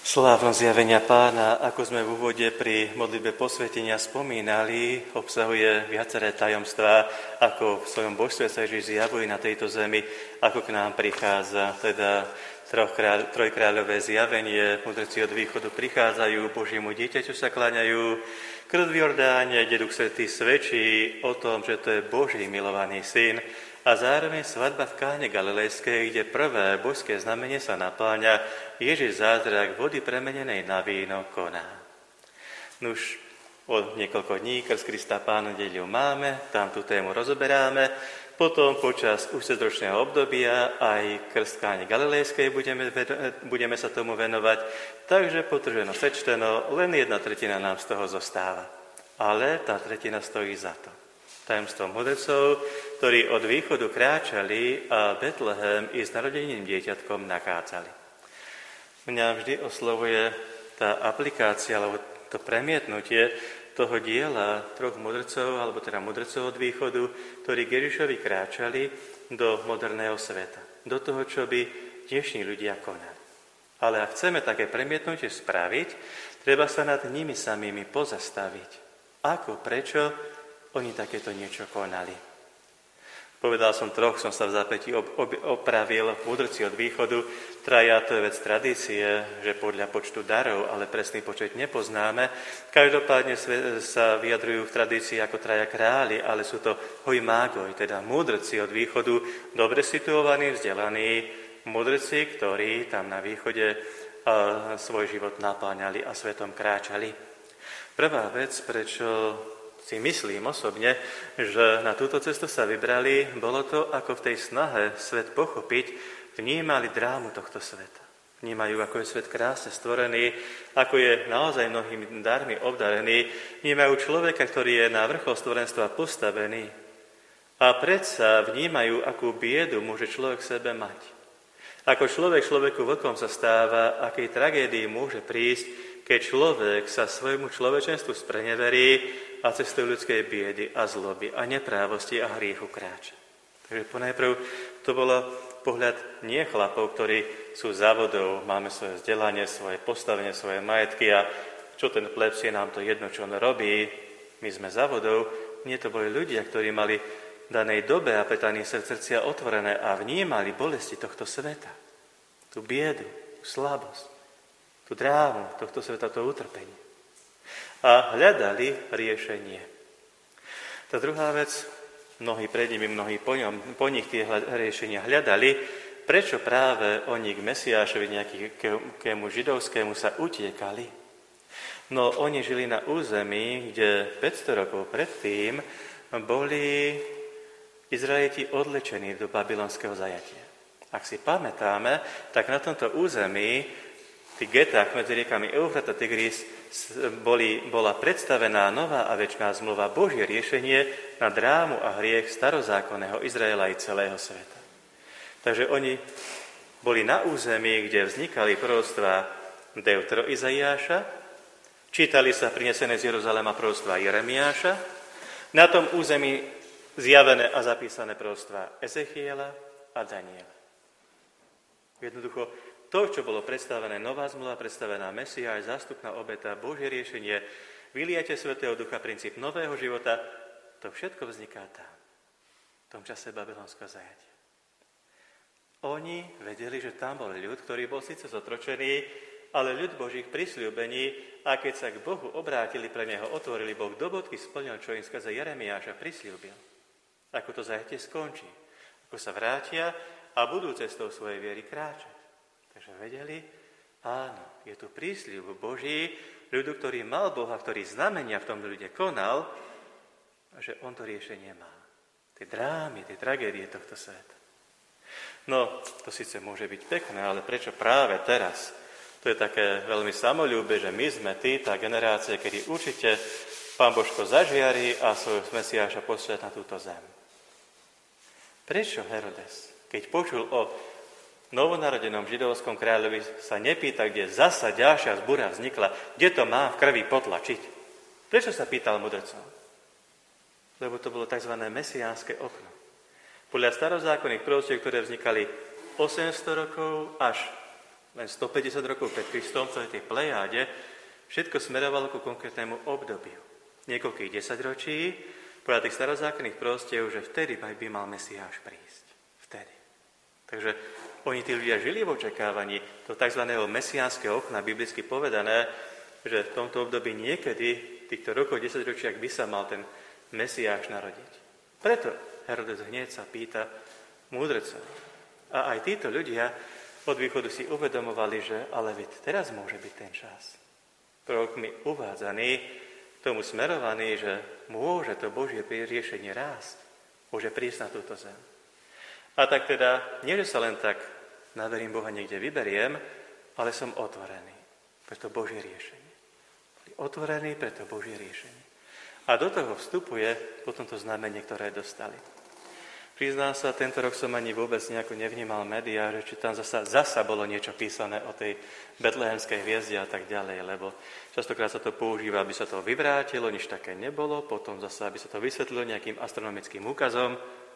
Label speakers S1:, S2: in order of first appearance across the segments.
S1: Slávnosť zjavenia Pána, ako sme v úvode pri modlitbe posvätenia spomínali, obsahuje viaceré tajomstvá, ako v svojom božstve sa Ježiš zjavuje na tejto zemi, ako k nám prichádza. Teda trojkráľové zjavenie, mudrci od východu prichádzajú, Božiemu dieťaťu sa kláňajú, krv v Jordáne, kde Duch Svätý svedčí o tom, že to je Boží milovaný syn, a zároveň svadba v Káne Galilejskej, kde prvé božské znamenie sa napĺňa, Ježiš zázrak vody premenenej na víno koná. Nuž, od niekoľko dní krst Krista Pána nedeľu máme, tam tú tému rozoberáme, potom počas ústredročného obdobia aj krst v Káne Galilejskej budeme sa tomu venovať, takže potrženo sečteno, len 1/3 nám z toho zostáva. Ale tá tretina stojí za to. Tajomstvom mudrcov, ktorí od východu kráčali a Betlehem i s narodeným dieťatkom nachádzali. Mňa vždy oslovuje tá aplikácia, alebo to premietnutie toho diela troch mudrcov, alebo teda mudrcov od východu, ktorí k Ježišovi kráčali do moderného sveta. Do toho, čo by dnešní ľudia konali. Ale ak chceme také premietnutie spraviť, treba sa nad nimi samými pozastaviť. Ako, prečo oni takéto niečo konali. Povedal som troch, som sa v zápätí opravil, mudrci od východu, traja, to je vec tradície, že podľa počtu darov, ale presný počet nepoznáme. Každopádne sa vyjadrujú v tradícii ako traja králi, ale sú to hojmágoj, teda mudrci od východu, dobre situovaní, vzdelaní, mudrci, ktorí tam na východe svoj život napáňali a svetom kráčali. Prvá vec, prečo si myslím osobne, že na túto cestu sa vybrali, bolo to, ako v tej snahe svet pochopiť, vnímali drámu tohto sveta. Vnímajú, ako je svet krásne stvorený, ako je naozaj mnohými darmi obdarený, vnímajú človeka, ktorý je na vrchol stvorenstva postavený. A predsa vnímajú, akú biedu môže človek v sebe mať. Ako človek človeku vlkom sa stáva, akej tragédii môže prísť, keď človek sa svojmu človečenstvu spreneverí a cestou ľudskej biedy a zloby a neprávosti a hriechu kráča. Takže ponajprv to bolo pohľad nie chlapov, ktorí sú závodov, máme svoje vzdelanie, svoje postavenie, svoje majetky a čo ten plebs je, nám to jedno, čo on robí, my sme závodov. Nie, to boli ľudia, ktorí mali v danej dobe a petaní srdcia otvorené a vnímali bolesti tohto sveta, tú biedu, tú slabosť, tú drámu tohto sveta, to utrpenie. A hľadali riešenie. Tá druhá vec, mnohí pred nimi, mnohí po nich tie riešenia hľadali, prečo práve oni k Mesiášovi, nejakému židovskému sa utiekali. No oni žili na území, kde 500 rokov predtým boli Izraeliti odlečení do babylonského zajatia. Ak si pamätáme, tak na tomto území, v tých getách medzi riekami Eufrat a Tigris, bola predstavená nová a večná zmluva, Božie riešenie na drámu a hriech starozákonného Izraela i celého sveta. Takže oni boli na území, kde vznikali proroctvá Deutero Izaiáša, čítali sa prinesené z Jeruzalema proroctvá Jeremiáša, na tom území zjavené a zapísané proroctvá Ezechiela a Daniela. Jednoducho, to, čo bolo predstavené, nová zmluva, predstavená Mesiáš, zástupná obeta, Božie riešenie, vyliate Svätého Ducha, princíp nového života, to všetko vzniká tam, v tom čase babylonského zajatia. Oni vedeli, že tam bol ľud, ktorý bol síce zotročený, ale ľud Božích prisľúbení, a keď sa k Bohu obrátili, pre neho otvorili, Boh do bodky splnil, čo im skrze Jeremiáša prisľúbil. Ako to zajatie skončí, ako sa vrátia a budú cestou svojej viery kráčať. Takže vedeli, áno, je tu prísľub Boží, ľudu, ktorý mal Boha, ktorý znamenia v tom ľude konal, že on to riešenie má. Tie drámy, tie tragédie tohto sveta. No, to síce môže byť pekné, ale prečo práve teraz? To je také veľmi samoľúbe, že my sme tá generácia, kedy určite Pán Božko zažiari a svojho Mesiáša pošle na túto zem. Prečo Herodes, keď počul o novonarodenom židovskom kráľovi, sa nepýta, kde zasa ďalšia zbúra vznikla, kde to má v krvi potlačiť? Prečo sa pýtal mudrcov? Lebo to bolo tzv. Mesiánske okno. Podľa starozákonných proroctiev, ktoré vznikali 800 rokov až len 150 rokov pred Kristom, v celej tej plejáde, všetko smerovalo ku konkrétnemu obdobiu. Niekoľkých desaťročí, podľa tých starozákonných proroctiev, že vtedy by mal Mesiáš prísť. Vtedy. Takže oni, tí ľudia, žili v očakávaní do tzv. Mesiánskeho okna, biblicky povedané, že v tomto období niekedy, v týchto rokoch, desaťročiach, by sa mal ten Mesiáš narodiť. Preto Herodes hneď sa pýta múdrcov. A aj títo ľudia od východu si uvedomovali, že ale veď teraz môže byť ten čas. Prorokmi uvádzaný, k tomu smerovaný, že môže to Božie riešenie rásť. Môže prísť na túto zem. A tak teda, nie že sa len tak naverím Boha niekde vyberiem, ale som otvorený pre to Božie riešenie. Otvorený pre to Božie riešenie. A do toho vstupuje potom to znamenie, ktoré dostali. Priznám sa, tento rok som ani vôbec nejako nevnímal médiá, že či tam zasa bolo niečo písané o tej betlehemskej hviezde a tak ďalej, lebo častokrát sa to používa, aby sa to vyvrátilo, nič také nebolo, potom zasa, aby sa to vysvetlilo nejakým astronomickým úkazom.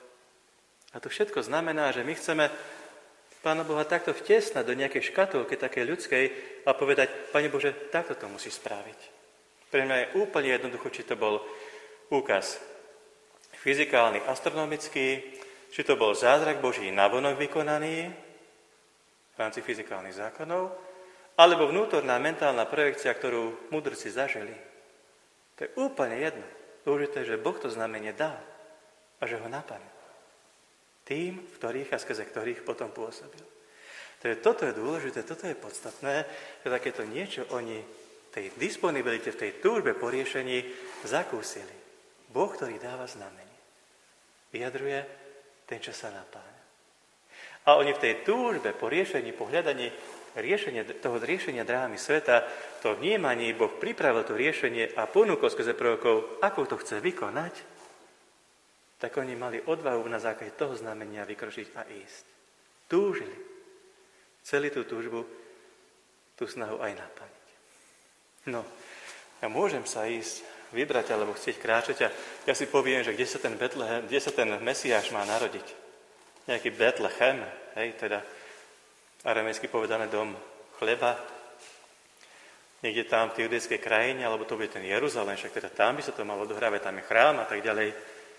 S1: A to všetko znamená, že my chceme Pána Boha takto vtesnať do nejakej škatulky, takej ľudskej, a povedať, Pane Bože, takto to musí spraviť. Pre mňa je úplne jednoducho, či to bol úkaz fyzikálny, astronomický, či to bol zázrak Boží navonok vykonaný v rámci fyzikálnych zákonov, alebo vnútorná mentálna projekcia, ktorú mudrci zažili. To je úplne jedno. Dôležité, že Boh to znamenie dal a že ho napadne. Tým, v ktorých a skrze ktorých potom pôsobil. Toto je dôležité, toto je podstatné, že takéto niečo oni v tej disponibilite, v tej túžbe po riešení zakúsili. Boh, ktorý dáva znamenie, vyjadruje ten, čo sa napáňa. A oni v tej túžbe po riešení, po hľadaní toho riešenia drámy sveta, to vnímaní, Boh pripravil to riešenie a ponúkol skrze prorokov, ako to chce vykonať, tak oni mali odvahu na základe toho znamenia vykročiť a ísť. Túžili. Celý tú túžbu, tú snahu aj naplniť. No, ja môžem sa ísť, vybrať alebo chcieť kráčať a ja si poviem, že kde sa ten Mesiáš má narodiť. Nejaký Betlehem, hej, teda aramejsky povedané dom chleba, niekde tam v tej judejskej krajine, alebo to bude ten Jeruzalém, však teda tam by sa to malo odohrávať, tam je chrám a tak ďalej.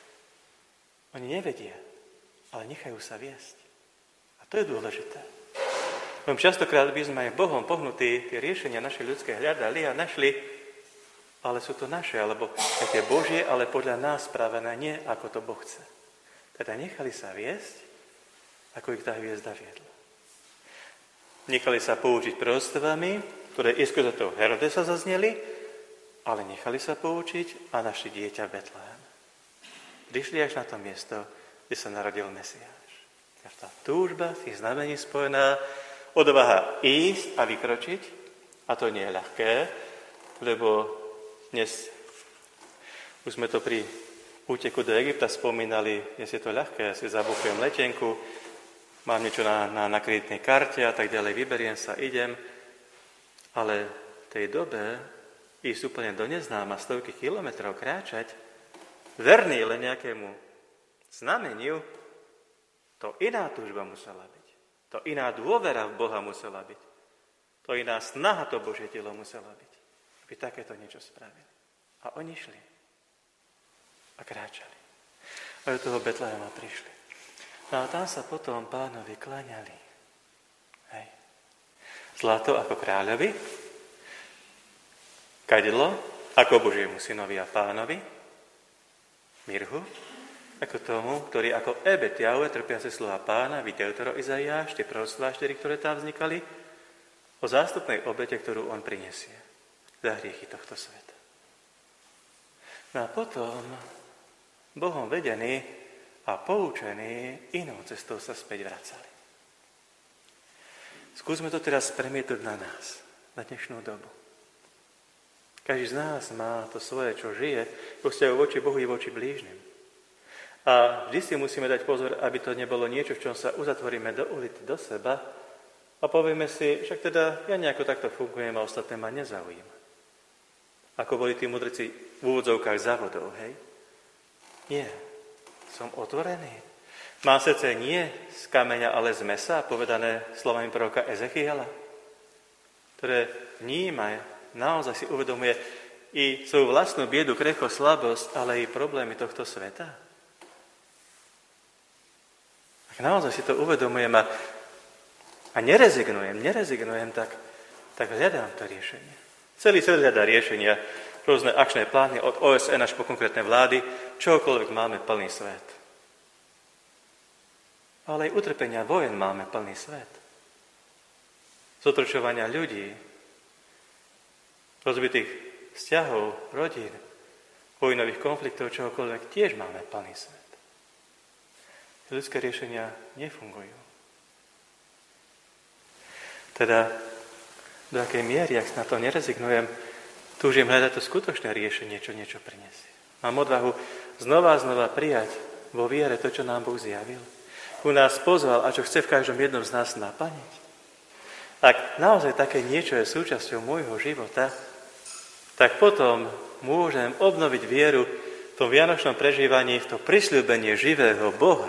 S1: Oni nevedia, ale nechajú sa viesť. A to je dôležité. Lebo častokrát by sme aj Bohom pohnutí tie riešenia naše ľudské hľadali a našli, ale sú to naše, alebo aj tie Božie, ale podľa nás spravené, nie ako to Boh chce. Teda nechali sa viesť, ako ich tá hviezda viedla. Nechali sa poučiť proroctvami, ktoré iskre za toho Herodesa zazneli, ale nechali sa poučiť a našli dieťa v Betlehem. Prišli až na to miesto, kde sa narodil Mesiáš. Tá túžba, tých znamení spojená, odvaha ísť a vykročiť, a to nie je ľahké, lebo dnes už sme to pri úteku do Egypta spomínali, dnes je to ľahké, ja si zabukujem letenku, mám niečo na kreditnej karte a tak ďalej, vyberiem sa, idem, ale v tej dobe ísť úplne do neznáma, stovky kilometrov kráčať, verný len nejakému znameniu, to iná túžba musela byť. To iná dôvera v Boha musela byť. To iná snaha to Božie telo musela byť. Aby takéto niečo spravili. A oni šli. A kráčali. A do toho Betlehema prišli. No a tam sa potom Pánovi kláňali. Hej. Zlato ako kráľovi, kadidlo ako Božiemu synovi a Pánovi, mirhu ako tomu, ktorý ako Ebed Jahve, trpiace slova Pána, videl Deutero Izaiáš, tie proroctvá 4, ktoré tam vznikali, o zástupnej obete, ktorú on prinesie za hriechy tohto sveta. No a potom, Bohom vedení a poučení, inou cestou sa späť vracali. Skúsme to teraz premietnúť na nás, na dnešnú dobu. Každý z nás má to svoje, čo žije, vo vzťahu voči Bohu i voči blížnym. A vždy si musíme dať pozor, aby to nebolo niečo, v čom sa uzatvoríme do ulity, do seba a povieme si, však teda ja nejako takto fungujem a ostatné ma nezaujíma. Ako boli tí mudrci v úvodzovkách závodov, hej? Nie. Som otvorený. Mám srdce nie z kameňa, ale z mesa, povedané slovami proroka Ezechiela. ktoré vníma, naozaj si uvedomuje i svoju vlastnú biedu, krehkosť, slabosť, ale i problémy tohto sveta? Ak naozaj si to uvedomujem a nerezignujem, tak hľadám to riešenie. Celý svet hľadá riešenia, rôzne akčné plány od OSN až po konkrétne vlády, čokoľvek máme plný svet. Ale aj utrpenia vojen máme plný svet. Zotročovania ľudí, rozbitých vzťahov, rodín, vojnových konfliktov, čokoľvek, tiež máme plný svet. Ľudské riešenia nefungujú. Teda, do akej miery, ak na to nerezignujem, túžim hľadať to skutočné riešenie, čo niečo prinesie. Mám odvahu znova prijať vo viere to, čo nám Boh zjavil. Ku nás pozval a čo chce v každom jednom z nás naplniť. Ak naozaj také niečo je súčasťou môjho života, tak potom môžem obnoviť vieru v tom vianočnom prežívaní, v to prisľúbenie živého Boha.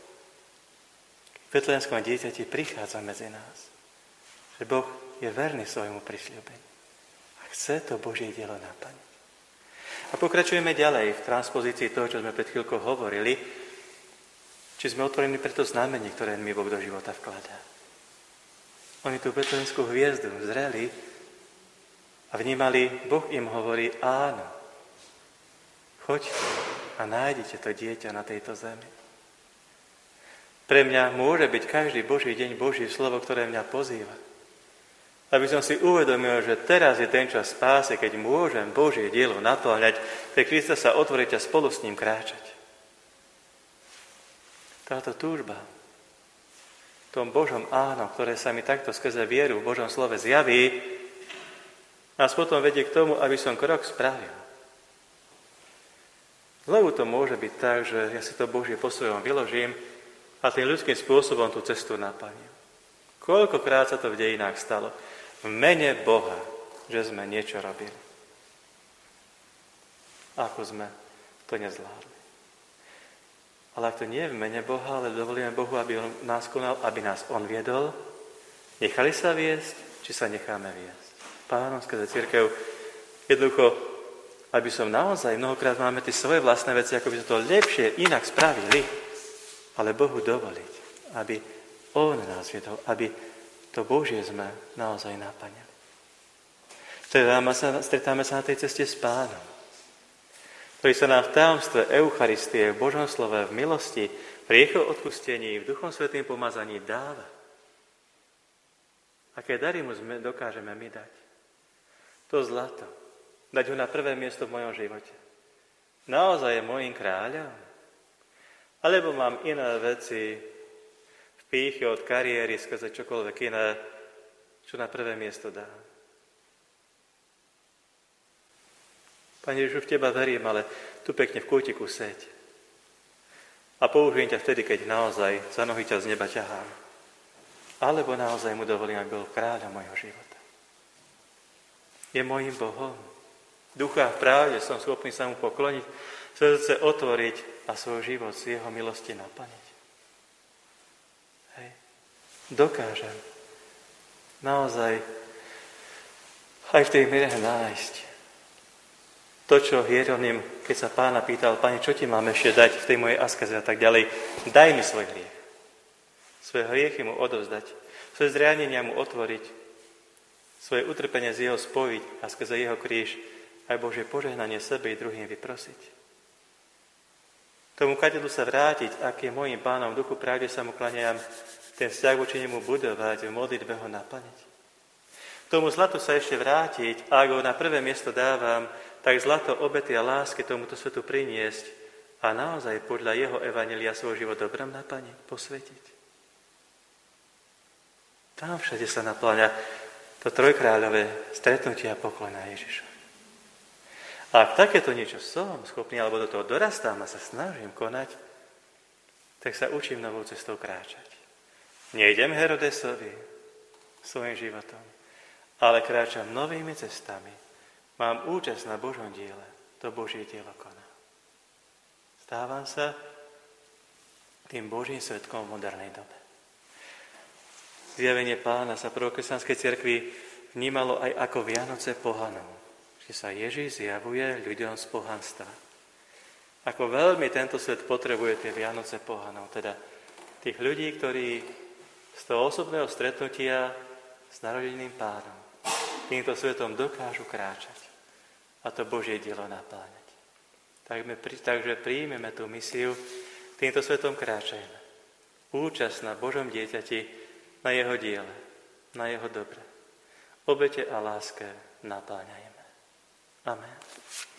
S1: V betlehemskom dieťati prichádza medzi nás. Že Boh je verný svojmu prisľúbeniu. A chce to Božie dielo naplniť. A pokračujeme ďalej v transpozícii toho, čo sme pred chvíľkou hovorili, či sme otvorení pre to znamenie, ktoré mi Boh do života vkladá. Oni tú betlehemskú hviezdu zreli a vnímali, Boh im hovorí, áno, choďte a nájdite to dieťa na tejto zemi. Pre mňa môže byť každý Boží deň Božie slovo, ktoré mňa pozýva. Aby som si uvedomil, že teraz je ten čas spásy, keď môžem Božie dielo naplňať, pre Krista sa otvoriť a spolu s ním kráčať. Táto túžba v tom Božom áno, ktoré sa mi takto skrze vieru v Božom slove zjaví, nás potom vedie k tomu, aby som krok spravil. Znovu to môže byť tak, že ja si to Božie po svojom vyložím a tým ľudským spôsobom tú cestu naplním. Koľkokrát sa to v dejinách stalo? V mene Boha, že sme niečo robili. Ako sme to nezvládli. Ale ak to nie je v mene Boha, ale dovolíme Bohu, aby on nás konal, aby nás on viedol, nechali sa viesť, či sa necháme viesť. Pánom skrze cirkev, jednoducho, aby som naozaj, mnohokrát máme tie svoje vlastné veci, ako by sme to lepšie inak spravili, ale Bohu dovoliť, aby on nás viedol, aby to Božie sme naozaj naplňali. Stretáme sa na tej ceste s Pánom, ktorý sa nám v tajomstve Eucharistie, v Božom slove, v milosti, v riechoch odpustení, v Duchom Svätým pomazaní dáva. Aké dary mu dokážeme my dať? To zlato. Dať ho na prvé miesto v mojom živote. Naozaj je môjim kráľom? Alebo mám iné veci v pýche od kariéry, skrze čokoľvek iné, čo na prvé miesto dám? Pane Ježišu, v Teba verím, ale tu pekne v kútiku seď. A použijem ťa vtedy, keď naozaj za nohy ťa z neba ťahám. Alebo naozaj mu dovolím, aby bol kráľom mojho života. Je mojím Bohom. Ducha v pravde som schopný sa mu pokloniť, srdce otvoriť a svoj život z jeho milosti naplniť. Hej. Dokážem naozaj aj v tej miere nájsť to, čo Hieronym, keď sa Pána pýtal, Pane, čo ti mám ešte dať v tej mojej askeze a tak ďalej, daj mi svoj hriech. Svoje hriechy mu odovzdať, svoje zranenia mu otvoriť, svoje utrpenie z jeho spojiť a skrze jeho kríž aj Božie požehnanie sebe i druhým vyprosiť. Tomu kadeľu sa vrátiť, ak je môjim Pánom v duchu pravde sa mu kláňam, ten vzťah voči nemu budovať, v modlitbe ho naplniť. Tomu zlatu sa ešte vrátiť, a ak ho na prvé miesto dávam, tak zlato obety a lásky tomuto svetu priniesť a naozaj podľa jeho evanjelia svoj život dobrom naplniť, posvetiť. Tam všade sa napláňa to trojkráľové stretnutie a poklon na Ježišovi. A ak takéto niečo som schopný, alebo do toho dorastám a sa snažím konať, tak sa učím novou cestou kráčať. Nejdem Herodesovi svojim životom, ale kráčam novými cestami. Mám účasť na Božom diele, to Božie dielo koná. Stávam sa tým Božím svedkom v modernej dobe. Zjavenie Pána sa prvokresťanskej cirkvi vnímalo aj ako Vianoce pohanov, že sa Ježiš zjavuje ľuďom z pohanstva. Ako veľmi tento svet potrebuje tie Vianoce pohanov, teda tých ľudí, ktorí z toho osobného stretnutia s narodeným Pánom týmto svetom dokážu kráčať a to Božie dielo napláňať. Takže príjmeme tú misiu, týmto svetom kráčajme. Účasť na Božom dieťati, na jeho diele, na jeho dobre. Obete a láske napláňajme. Amen.